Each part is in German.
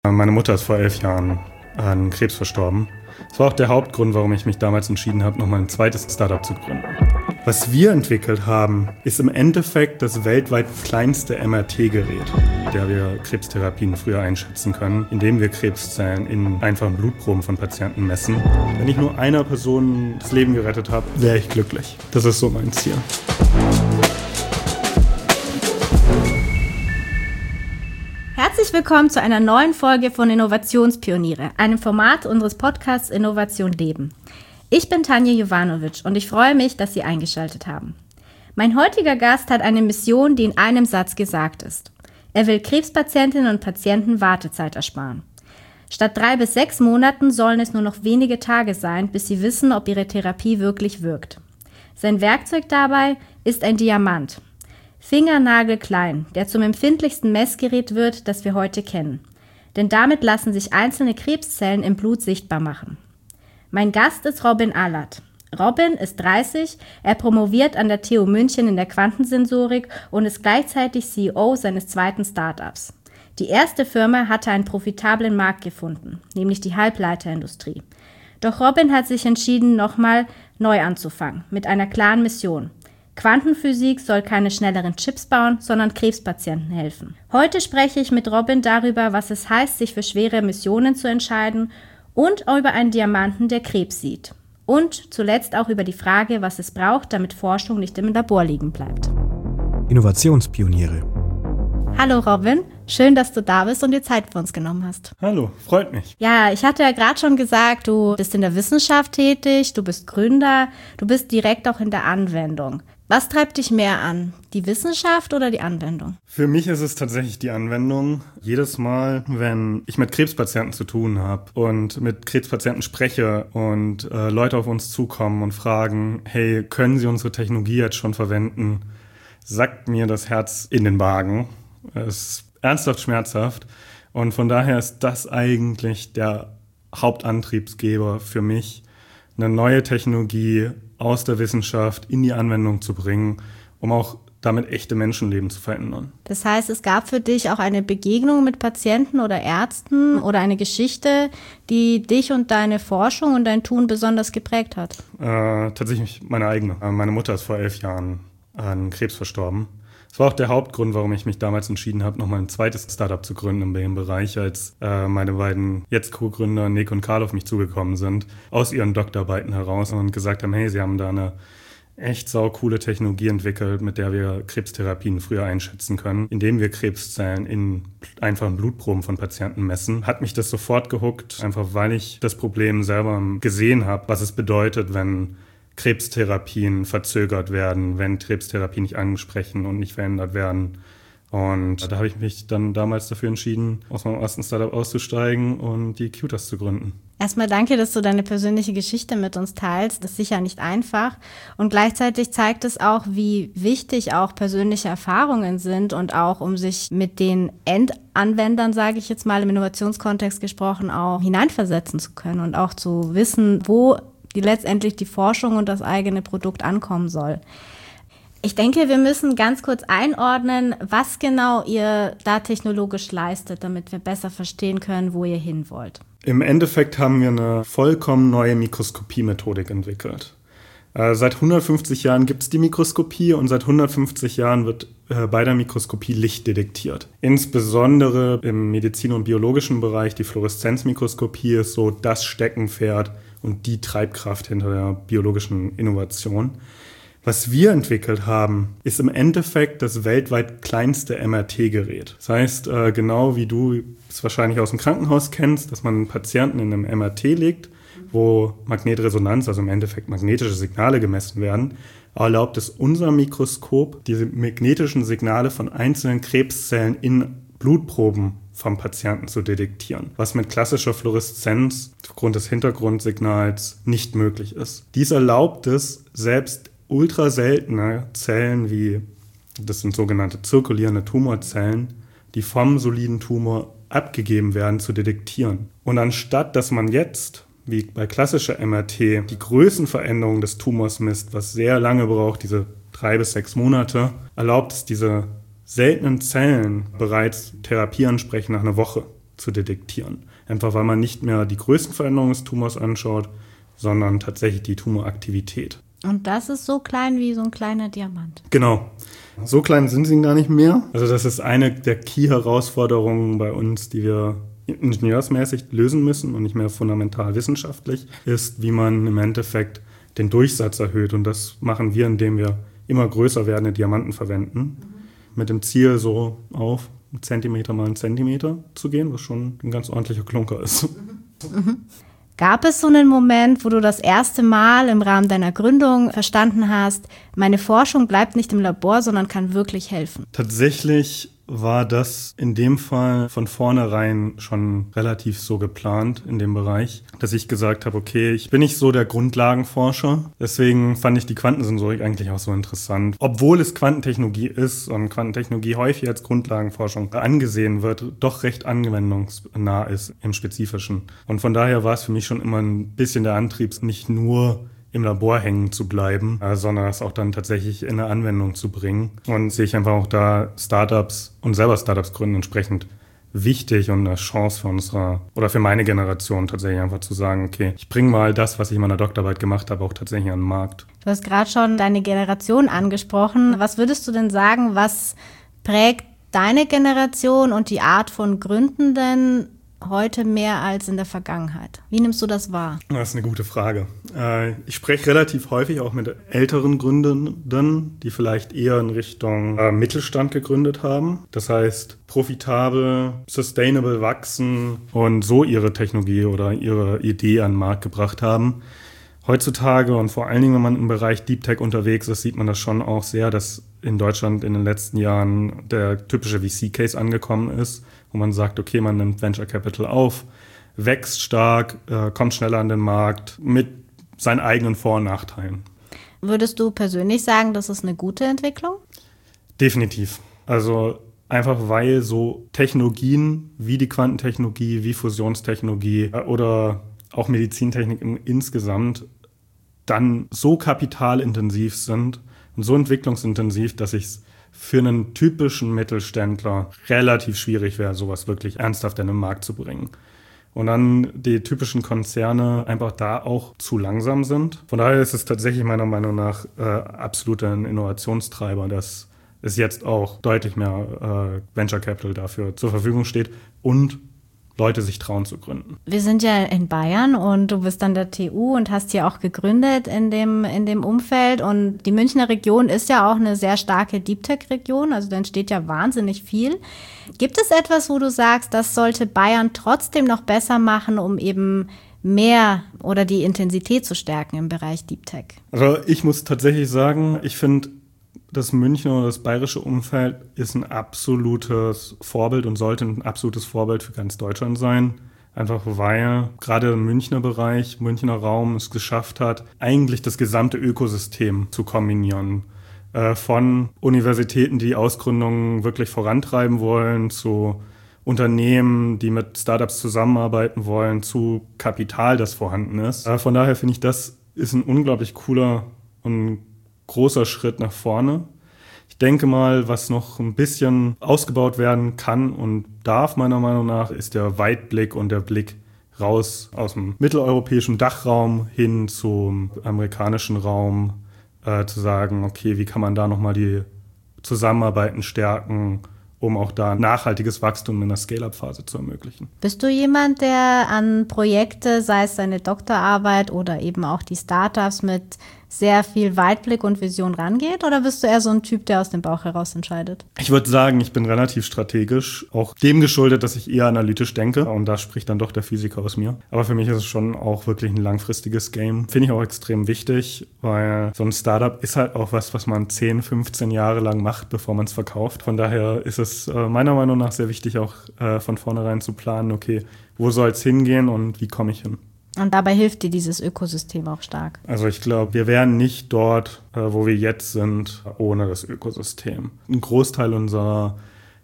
Meine Mutter ist vor 11 Jahren an Krebs verstorben. Das war auch der Hauptgrund, warum ich mich damals entschieden habe, nochmal ein zweites Startup zu gründen. Was wir entwickelt haben, ist im Endeffekt das weltweit kleinste MRT-Gerät, mit dem wir Krebstherapien früher einschätzen können, indem wir Krebszellen in einfachen Blutproben von Patienten messen. Wenn ich nur einer Person das Leben gerettet habe, wäre ich glücklich. Das ist so mein Ziel. Herzlich willkommen zu einer neuen Folge von Innovationspioniere, einem Format unseres Podcasts Innovation Leben. Ich bin Tanja Jovanovic und ich freue mich, dass Sie eingeschaltet haben. Mein heutiger Gast hat eine Mission, die in einem Satz gesagt ist. Er will Krebspatientinnen und Patienten Wartezeit ersparen. Statt 3 bis 6 Monaten sollen es nur noch wenige Tage sein, bis sie wissen, ob ihre Therapie wirklich wirkt. Sein Werkzeug dabei ist ein Diamant. Fingernagelklein, der zum empfindlichsten Messgerät wird, das wir heute kennen. Denn damit lassen sich einzelne Krebszellen im Blut sichtbar machen. Mein Gast ist Robin Allard. Robin ist 30, er promoviert an der TU München in der Quantensensorik und ist gleichzeitig CEO seines zweiten Startups. Die erste Firma hatte einen profitablen Markt gefunden, nämlich die Halbleiterindustrie. Doch Robin hat sich entschieden, nochmal neu anzufangen, mit einer klaren Mission. Quantenphysik soll keine schnelleren Chips bauen, sondern Krebspatienten helfen. Heute spreche ich mit Robin darüber, was es heißt, sich für schwere Missionen zu entscheiden und über einen Diamanten, der Krebs sieht. Und zuletzt auch über die Frage, was es braucht, damit Forschung nicht im Labor liegen bleibt. Innovationspioniere. Hallo Robin, schön, dass du da bist und dir Zeit für uns genommen hast. Hallo, freut mich. Ja, ich hatte ja gerade schon gesagt, du bist in der Wissenschaft tätig, du bist Gründer, du bist direkt auch in der Anwendung. Was treibt dich mehr an, die Wissenschaft oder die Anwendung? Für mich ist es tatsächlich die Anwendung. Jedes Mal, wenn ich mit Krebspatienten zu tun habe und mit Krebspatienten spreche und Leute auf uns zukommen und fragen, hey, können Sie unsere Technologie jetzt schon verwenden, sackt mir das Herz in den Magen. Es ist ernsthaft schmerzhaft und von daher ist das eigentlich der Hauptantriebsgeber für mich, eine neue Technologie aus der Wissenschaft in die Anwendung zu bringen, um auch damit echte Menschenleben zu verändern. Das heißt, es gab für dich auch eine Begegnung mit Patienten oder Ärzten oder eine Geschichte, die dich und deine Forschung und dein Tun besonders geprägt hat? Tatsächlich meine eigene. Meine Mutter ist vor 11 Jahren an Krebs verstorben. Das war auch der Hauptgrund, warum ich mich damals entschieden habe, nochmal ein zweites Startup zu gründen in dem Bereich, als meine beiden jetzt Co-Gründer Nick und Karl auf mich zugekommen sind, aus ihren Doktorarbeiten heraus und gesagt haben, hey, sie haben da eine echt saukoole Technologie entwickelt, mit der wir Krebstherapien früher einschätzen können, indem wir Krebszellen in einfachen Blutproben von Patienten messen. Hat mich das sofort gehuckt, einfach weil ich das Problem selber gesehen habe, was es bedeutet, wenn Krebstherapien verzögert werden, wenn Krebstherapien nicht ansprechen und nicht verändert werden. Und da habe ich mich dann damals dafür entschieden, aus meinem ersten Startup auszusteigen und die Cutas zu gründen. Erstmal danke, dass du deine persönliche Geschichte mit uns teilst. Das ist sicher nicht einfach. Und gleichzeitig zeigt es auch, wie wichtig auch persönliche Erfahrungen sind und auch, um sich mit den Endanwendern, sage ich jetzt mal im Innovationskontext gesprochen, auch hineinversetzen zu können und auch zu wissen, wo letztendlich die Forschung und das eigene Produkt ankommen soll. Ich denke, wir müssen ganz kurz einordnen, was genau ihr da technologisch leistet, damit wir besser verstehen können, wo ihr hin wollt. Im Endeffekt haben wir eine vollkommen neue Mikroskopie-Methodik entwickelt. Seit 150 Jahren gibt es die Mikroskopie und seit 150 Jahren wird bei der Mikroskopie Licht detektiert. Insbesondere im medizin- und biologischen Bereich, die Fluoreszenzmikroskopie ist so das Steckenpferd und die Treibkraft hinter der biologischen Innovation. Was wir entwickelt haben, ist im Endeffekt das weltweit kleinste MRT-Gerät. Das heißt, genau wie du es wahrscheinlich aus dem Krankenhaus kennst, dass man einen Patienten in einem MRT legt, wo Magnetresonanz, also im Endeffekt magnetische Signale gemessen werden, erlaubt es unser Mikroskop, diese magnetischen Signale von einzelnen Krebszellen in Blutproben vom Patienten zu detektieren, was mit klassischer Fluoreszenz aufgrund des Hintergrundsignals nicht möglich ist. Dies erlaubt es, selbst ultraseltene Zellen wie, das sind sogenannte zirkulierende Tumorzellen, die vom soliden Tumor abgegeben werden, zu detektieren. Und anstatt, dass man jetzt, wie bei klassischer MRT, die Größenveränderung des Tumors misst, was sehr lange braucht, diese 3 bis 6 Monate, erlaubt es diese seltenen Zellen bereits Therapie ansprechen nach einer Woche zu detektieren. Einfach weil man nicht mehr die größten Veränderungen des Tumors anschaut, sondern tatsächlich die Tumoraktivität. Und das ist so klein wie so ein kleiner Diamant. Genau. So klein sind sie gar nicht mehr. Also das ist eine der Key-Herausforderungen bei uns, die wir ingenieursmäßig lösen müssen und nicht mehr fundamental wissenschaftlich, ist, wie man im Endeffekt den Durchsatz erhöht. Und das machen wir, indem wir immer größer werdende Diamanten verwenden. Mit dem Ziel, so auf 1 Zentimeter mal 1 Zentimeter zu gehen, was schon ein ganz ordentlicher Klunker ist. Gab es so einen Moment, wo du das erste Mal im Rahmen deiner Gründung verstanden hast, meine Forschung bleibt nicht im Labor, sondern kann wirklich helfen? Tatsächlich war das in dem Fall von vornherein schon relativ so geplant in dem Bereich, dass ich gesagt habe, okay, ich bin nicht so der Grundlagenforscher, deswegen fand ich die Quantensensorik eigentlich auch so interessant. Obwohl es Quantentechnologie ist und Quantentechnologie häufig als Grundlagenforschung angesehen wird, doch recht anwendungsnah ist im Spezifischen. Und von daher war es für mich schon immer ein bisschen der Antrieb, nicht nur im Labor hängen zu bleiben, sondern es auch dann tatsächlich in eine Anwendung zu bringen. Und sehe ich einfach auch da Startups und selber Startups gründen entsprechend wichtig und eine Chance für meine Generation tatsächlich einfach zu sagen, okay, ich bringe mal das, was ich in meiner Doktorarbeit gemacht habe, auch tatsächlich an den Markt. Du hast gerade schon deine Generation angesprochen. Was würdest du denn sagen, was prägt deine Generation und die Art von Gründenden heute mehr als in der Vergangenheit? Wie nimmst du das wahr? Das ist eine gute Frage. Ich spreche relativ häufig auch mit älteren Gründenden, die vielleicht eher in Richtung Mittelstand gegründet haben. Das heißt, profitabel, sustainable wachsen und so ihre Technologie oder ihre Idee an den Markt gebracht haben. Heutzutage und vor allen Dingen, wenn man im Bereich Deep Tech unterwegs ist, sieht man das schon auch sehr, dass in Deutschland in den letzten Jahren der typische VC-Case angekommen ist, wo man sagt, okay, man nimmt Venture Capital auf, wächst stark, kommt schneller an den Markt mit seinen eigenen Vor- und Nachteilen. Würdest du persönlich sagen, das ist eine gute Entwicklung? Definitiv. Also einfach weil so Technologien wie die Quantentechnologie, wie Fusionstechnologie oder auch Medizintechnik insgesamt dann so kapitalintensiv sind und so entwicklungsintensiv, dass es für einen typischen Mittelständler relativ schwierig wäre, sowas wirklich ernsthaft in den Markt zu bringen. Und dann die typischen Konzerne einfach da auch zu langsam sind. Von daher ist es tatsächlich meiner Meinung nach absolut ein Innovationstreiber, dass es jetzt auch deutlich mehr Venture Capital dafür zur Verfügung steht und Leute sich trauen zu gründen. Wir sind ja in Bayern und du bist an der TU und hast hier auch gegründet in dem Umfeld. Und die Münchner Region ist ja auch eine sehr starke Deep Tech-Region, also da entsteht ja wahnsinnig viel. Gibt es etwas, wo du sagst, das sollte Bayern trotzdem noch besser machen, um eben mehr oder die Intensität zu stärken im Bereich Deep Tech? Also ich muss tatsächlich sagen, ich finde, das Münchner oder das bayerische Umfeld ist ein absolutes Vorbild und sollte ein absolutes Vorbild für ganz Deutschland sein. Einfach weil gerade im Münchner Bereich, Münchner Raum es geschafft hat, eigentlich das gesamte Ökosystem zu kombinieren. Von Universitäten, die Ausgründungen wirklich vorantreiben wollen, zu Unternehmen, die mit Startups zusammenarbeiten wollen, zu Kapital, das vorhanden ist. Von daher finde ich, das ist ein unglaublich cooler und großer Schritt nach vorne. Ich denke mal, was noch ein bisschen ausgebaut werden kann und darf, meiner Meinung nach, ist der Weitblick und der Blick raus aus dem mitteleuropäischen Dachraum hin zum amerikanischen Raum, zu sagen, okay, wie kann man da nochmal die Zusammenarbeiten stärken, um auch da nachhaltiges Wachstum in der Scale-Up-Phase zu ermöglichen. Bist du jemand, der an Projekte, sei es seine Doktorarbeit oder eben auch die Startups mit sehr viel Weitblick und Vision rangeht? Oder bist du eher so ein Typ, der aus dem Bauch heraus entscheidet? Ich würde sagen, ich bin relativ strategisch, auch dem geschuldet, dass ich eher analytisch denke. Und da spricht dann doch der Physiker aus mir. Aber für mich ist es schon auch wirklich ein langfristiges Game. Finde ich auch extrem wichtig, weil so ein Startup ist halt auch was man 10, 15 Jahre lang macht, bevor man es verkauft. Von daher ist es meiner Meinung nach sehr wichtig, auch von vornherein zu planen, okay, wo soll es hingehen und wie komme ich hin? Und dabei hilft dir dieses Ökosystem auch stark. Also ich glaube, wir wären nicht dort, wo wir jetzt sind, ohne das Ökosystem. Ein Großteil unserer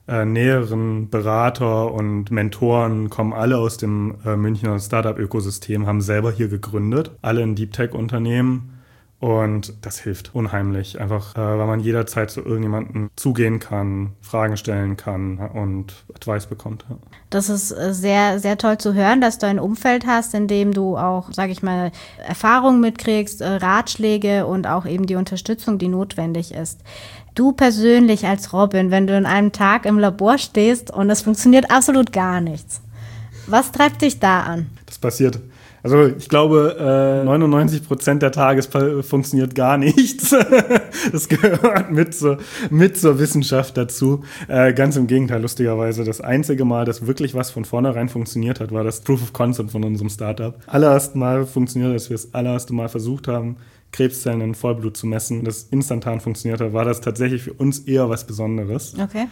näheren Berater und Mentoren kommen alle aus dem Münchner Startup-Ökosystem, haben selber hier gegründet, alle in Deep Tech-Unternehmen. Und das hilft unheimlich, einfach weil man jederzeit zu irgendjemandem zugehen kann, Fragen stellen kann und Advice bekommt. Ja. Das ist sehr, sehr toll zu hören, dass du ein Umfeld hast, in dem du auch, sage ich mal, Erfahrungen mitkriegst, Ratschläge und auch eben die Unterstützung, die notwendig ist. Du persönlich als Robin, wenn du in einem Tag im Labor stehst und es funktioniert absolut gar nichts, was treibt dich da an? Das passiert. Also ich glaube, 99% der Tage funktioniert gar nichts. Das gehört mit zur Wissenschaft dazu. Ganz im Gegenteil, lustigerweise. Das einzige Mal, dass wirklich was von vornherein funktioniert hat, war das Proof of Concept von unserem Startup. Allererste Mal funktioniert, als wir das allererste Mal versucht haben, Krebszellen in Vollblut zu messen, das instantan funktioniert hat, war das tatsächlich für uns eher was Besonderes. Okay.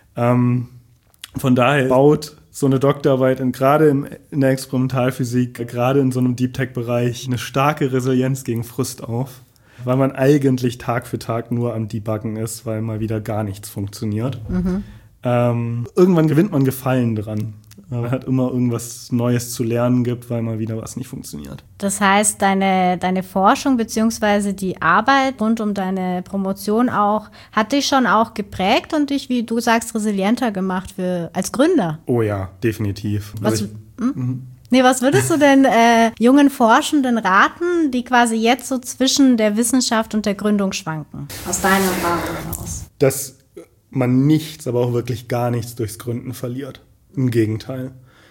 Von daher baut so eine Doktorarbeit gerade in der Experimentalphysik, gerade in so einem Deep-Tech-Bereich, eine starke Resilienz gegen Frust auf, weil man eigentlich Tag für Tag nur am Debuggen ist, weil mal wieder gar nichts funktioniert. Irgendwann gewinnt man Gefallen dran. Man hat immer irgendwas Neues zu lernen gibt, weil mal wieder was nicht funktioniert. Das heißt, deine Forschung bzw. die Arbeit rund um deine Promotion auch, hat dich schon auch geprägt und dich, wie du sagst, resilienter gemacht als Gründer? Oh ja, definitiv. Was würdest du denn jungen Forschenden raten, die quasi jetzt so zwischen der Wissenschaft und der Gründung schwanken? Aus deiner Erfahrung heraus. Dass man nichts, aber auch wirklich gar nichts durchs Gründen verliert. Im Gegenteil.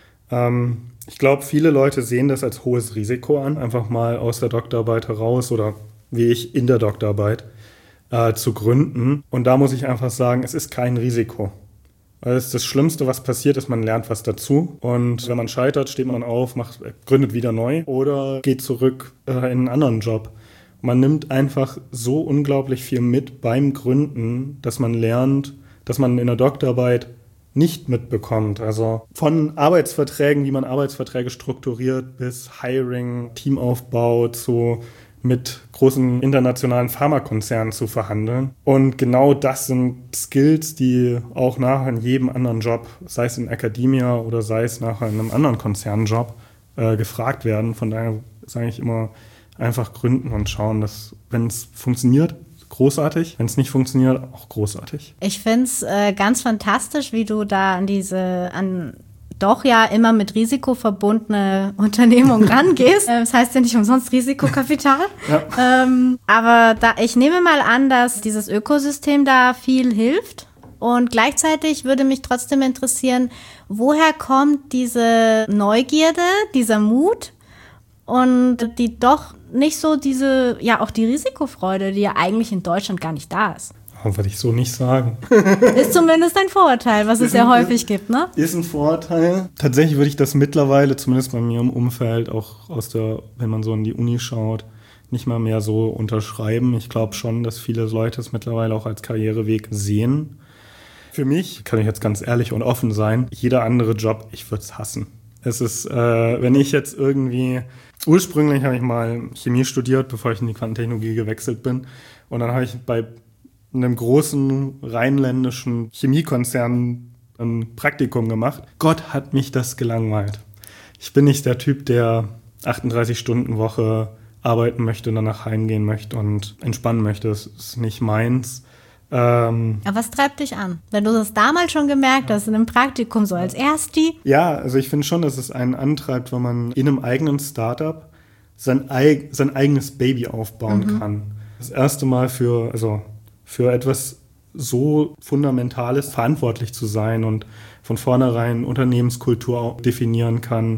Ich glaube, viele Leute sehen das als hohes Risiko an, einfach mal aus der Doktorarbeit heraus oder wie ich in der Doktorarbeit zu gründen. Und da muss ich einfach sagen, es ist kein Risiko. Das Schlimmste, was passiert, ist, man lernt was dazu. Und wenn man scheitert, steht man auf, gründet wieder neu oder geht zurück in einen anderen Job. Man nimmt einfach so unglaublich viel mit beim Gründen, dass man lernt, dass man in der Doktorarbeit nicht mitbekommt. Also von Arbeitsverträgen, wie man Arbeitsverträge strukturiert, bis Hiring, Teamaufbau, zu mit großen internationalen Pharmakonzernen zu verhandeln. Und genau das sind Skills, die auch nachher in jedem anderen Job, sei es in Academia oder sei es nachher in einem anderen Konzernjob, gefragt werden. Von daher sage ich immer, einfach gründen und schauen, dass, wenn es funktioniert, großartig. Wenn es nicht funktioniert, auch großartig. Ich finde es ganz fantastisch, wie du da an doch ja immer mit Risiko verbundene Unternehmung rangehst. Das heißt ja nicht umsonst Risikokapital. Ja. Aber ich nehme mal an, dass dieses Ökosystem da viel hilft. Und gleichzeitig würde mich trotzdem interessieren, woher kommt diese Neugierde, dieser Mut und die doch nicht so auch die Risikofreude, die ja eigentlich in Deutschland gar nicht da ist. Würde ich so nicht sagen. Ist zumindest ein Vorurteil, was es ja häufig gibt, ne? Ist ein Vorurteil. Tatsächlich würde ich das mittlerweile, zumindest bei mir im Umfeld, auch wenn man so in die Uni schaut, nicht mal mehr so unterschreiben. Ich glaube schon, dass viele Leute es mittlerweile auch als Karriereweg sehen. Für mich, kann ich jetzt ganz ehrlich und offen sein, jeder andere Job, ich würde es hassen. Es ist, wenn ich jetzt ursprünglich habe ich mal Chemie studiert, bevor ich in die Quantentechnologie gewechselt bin. Und dann habe ich bei einem großen rheinländischen Chemiekonzern ein Praktikum gemacht. Gott, hat mich das gelangweilt. Ich bin nicht der Typ, der 38-Stunden-Woche arbeiten möchte und danach heimgehen möchte und entspannen möchte. Das ist nicht meins. Aber was treibt dich an? Wenn du das damals schon gemerkt hast, in einem Praktikum so als Ersti? Ja, also ich finde schon, dass es einen antreibt, wenn man in einem eigenen Startup sein eigenes Baby aufbauen kann. Das erste Mal für etwas so Fundamentales verantwortlich zu sein und von vornherein Unternehmenskultur definieren kann,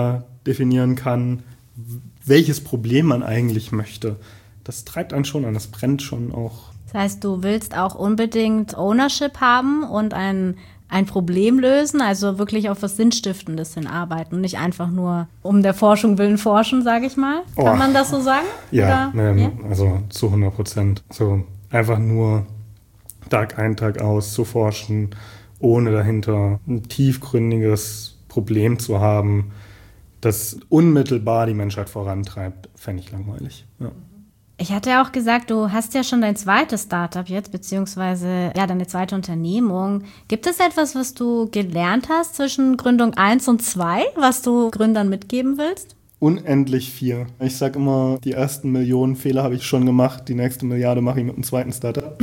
welches Problem man eigentlich möchte. Das treibt einen schon an, das brennt schon auch. Das heißt, du willst auch unbedingt Ownership haben und ein Problem lösen, also wirklich auf was Sinnstiftendes hinarbeiten und nicht einfach nur um der Forschung willen forschen, sage ich mal. Kann man das so sagen? Ja, also zu 100%. So einfach nur Tag ein, Tag aus zu forschen, ohne dahinter ein tiefgründiges Problem zu haben, das unmittelbar die Menschheit vorantreibt, fände ich langweilig. Ja. Ich hatte ja auch gesagt, du hast ja schon dein zweites Startup jetzt, beziehungsweise deine zweite Unternehmung. Gibt es etwas, was du gelernt hast zwischen Gründung 1 und 2, was du Gründern mitgeben willst? Unendlich viel. Ich sage immer, die ersten Millionen Fehler habe ich schon gemacht, die nächste Milliarde mache ich mit dem zweiten Startup.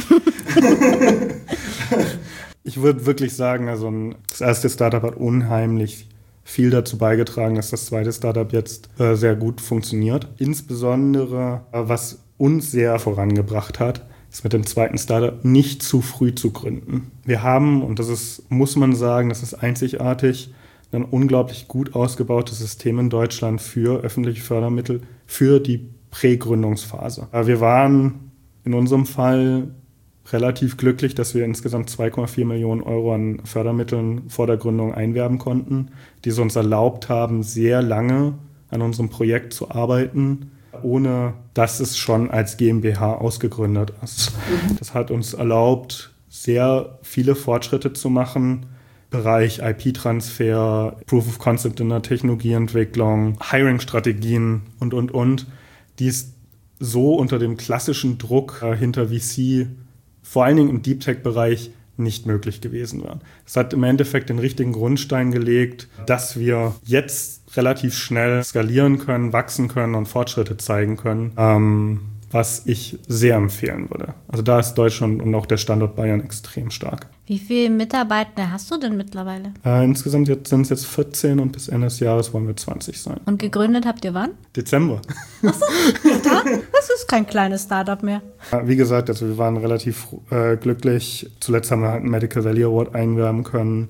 Ich würde wirklich sagen, also das erste Startup hat unheimlich viel dazu beigetragen, dass das zweite Startup jetzt sehr gut funktioniert. Insbesondere, was uns sehr vorangebracht hat, ist mit dem zweiten Startup nicht zu früh zu gründen. Wir haben, und das ist, muss man sagen, das ist einzigartig, ein unglaublich gut ausgebautes System in Deutschland für öffentliche Fördermittel für die Prägründungsphase. Wir waren in unserem Fall relativ glücklich, dass wir insgesamt 2,4 Millionen Euro an Fördermitteln vor der Gründung einwerben konnten, die es uns erlaubt haben, sehr lange an unserem Projekt zu arbeiten, ohne dass es schon als GmbH ausgegründet ist. Das hat uns erlaubt, sehr viele Fortschritte zu machen, Bereich IP-Transfer, Proof of Concept in der Technologieentwicklung, Hiring-Strategien und, die es so unter dem klassischen Druck hinter VC, vor allen Dingen im Deep Tech-Bereich, nicht möglich gewesen wären. Es hat im Endeffekt den richtigen Grundstein gelegt, dass wir jetzt relativ schnell skalieren können, wachsen können und Fortschritte zeigen können, was ich sehr empfehlen würde. Also da ist Deutschland und auch der Standort Bayern extrem stark. Wie viele Mitarbeiter hast du denn mittlerweile? Insgesamt sind es jetzt 14 und bis Ende des Jahres wollen wir 20 sein. Und gegründet habt ihr wann? Dezember. Achso, ja, das ist kein kleines Startup mehr. Wie gesagt, also wir waren relativ glücklich. Zuletzt haben wir halt einen Medical Valley Award einwerben können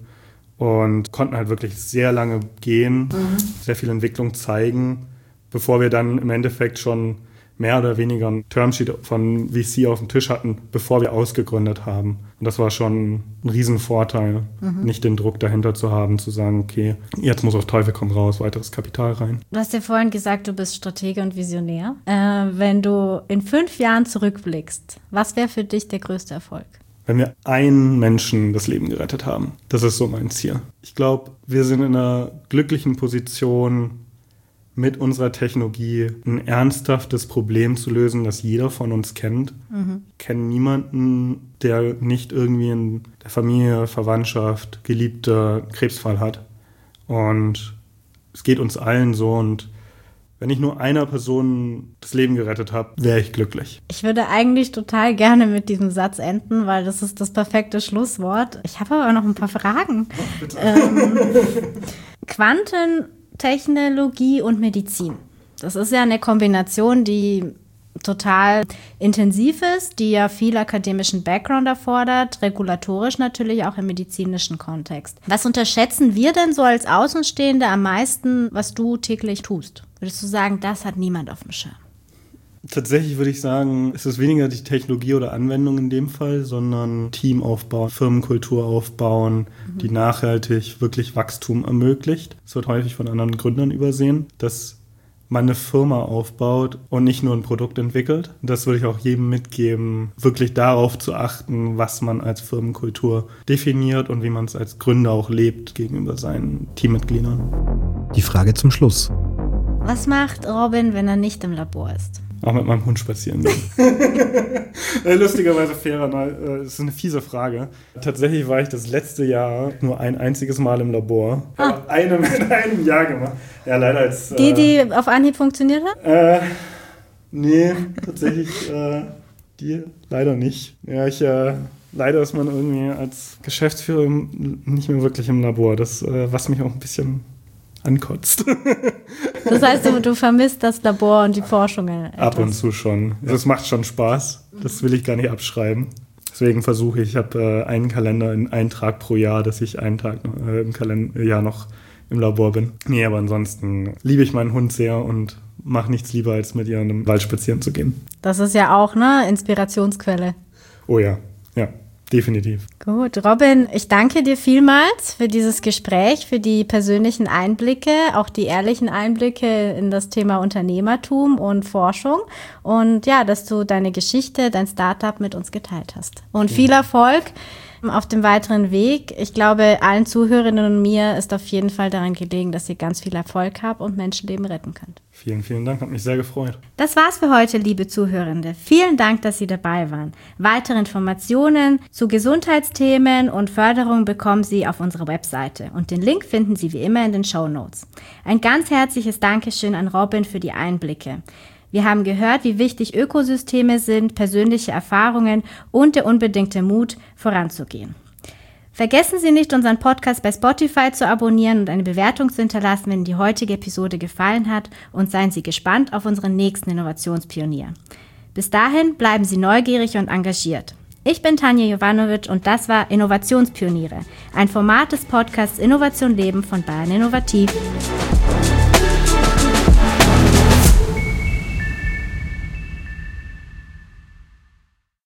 und konnten halt wirklich sehr lange gehen, sehr viel Entwicklung zeigen, bevor wir dann im Endeffekt schon mehr oder weniger ein Termsheet von VC auf dem Tisch hatten, bevor wir ausgegründet haben. Und das war schon ein Riesenvorteil, nicht den Druck dahinter zu haben, zu sagen, okay, jetzt muss auf Teufel komm raus, weiteres Kapital rein. Du hast ja vorhin gesagt, du bist Stratege und Visionär. Wenn du in 5 Jahren zurückblickst, was wäre für dich der größte Erfolg? Wenn wir einen Menschen das Leben gerettet haben, das ist so mein Ziel. Ich glaube, wir sind in einer glücklichen Position, mit unserer Technologie ein ernsthaftes Problem zu lösen, das jeder von uns kennt. Ich kenne niemanden, der nicht irgendwie in der Familie, Verwandtschaft, Geliebter Krebsfall hat. Und es geht uns allen so. Und wenn ich nur einer Person das Leben gerettet habe, wäre ich glücklich. Ich würde eigentlich total gerne mit diesem Satz enden, weil das ist das perfekte Schlusswort. Ich habe aber noch ein paar Fragen. Oh, bitte. Quantentechnologie und Medizin. Das ist ja eine Kombination, die total intensiv ist, die ja viel akademischen Background erfordert, regulatorisch natürlich auch im medizinischen Kontext. Was unterschätzen wir denn so als Außenstehende am meisten, was du täglich tust? Würdest du sagen, das hat niemand auf dem Schirm? Tatsächlich würde ich sagen, es ist weniger die Technologie oder Anwendung in dem Fall, sondern Teamaufbau, Firmenkultur aufbauen, die nachhaltig wirklich Wachstum ermöglicht. Es wird häufig von anderen Gründern übersehen, dass man eine Firma aufbaut und nicht nur ein Produkt entwickelt. Das würde ich auch jedem mitgeben, wirklich darauf zu achten, was man als Firmenkultur definiert und wie man es als Gründer auch lebt gegenüber seinen Teammitgliedern. Die Frage zum Schluss. Was macht Robin, wenn er nicht im Labor ist? Auch mit meinem Hund spazieren gehen. Lustigerweise das ist eine fiese Frage. Tatsächlich war ich das letzte Jahr nur ein einziges Mal im Labor. In einem Jahr gemacht. Ja, leider als... Die auf Anhieb funktioniert hat? Nee, tatsächlich die leider nicht. Ja, leider ist man irgendwie als Geschäftsführer nicht mehr wirklich im Labor. Das, was mich auch ein bisschen ankotzt. Das heißt, du vermisst das Labor und die Forschungen etwas. Ab und zu schon. Das macht schon Spaß. Das will ich gar nicht abschreiben. Deswegen versuche ich habe einen Eintrag pro Jahr, dass ich einen Tag im Jahr noch im Labor bin. Nee, aber ansonsten liebe ich meinen Hund sehr und mache nichts lieber, als mit ihr in den Wald spazieren zu gehen. Das ist ja auch eine Inspirationsquelle. Oh ja, ja. Definitiv. Gut, Robin, ich danke dir vielmals für dieses Gespräch, für die persönlichen Einblicke, auch die ehrlichen Einblicke in das Thema Unternehmertum und Forschung und ja, dass du deine Geschichte, dein Startup mit uns geteilt hast. Und viel Erfolg auf dem weiteren Weg. Ich glaube, allen Zuhörerinnen und mir ist auf jeden Fall daran gelegen, dass ihr ganz viel Erfolg habt und Menschenleben retten könnt. Vielen, vielen Dank, hat mich sehr gefreut. Das war's für heute, liebe Zuhörende. Vielen Dank, dass Sie dabei waren. Weitere Informationen zu Gesundheitsthemen und Förderung bekommen Sie auf unserer Webseite und den Link finden Sie wie immer in den Shownotes. Ein ganz herzliches Dankeschön an Robin für die Einblicke. Wir haben gehört, wie wichtig Ökosysteme sind, persönliche Erfahrungen und der unbedingte Mut, voranzugehen. Vergessen Sie nicht, unseren Podcast bei Spotify zu abonnieren und eine Bewertung zu hinterlassen, wenn die heutige Episode gefallen hat, und seien Sie gespannt auf unseren nächsten Innovationspionier. Bis dahin bleiben Sie neugierig und engagiert. Ich bin Tanja Jovanovic und das war Innovationspioniere, ein Format des Podcasts Innovation Leben von Bayern Innovativ.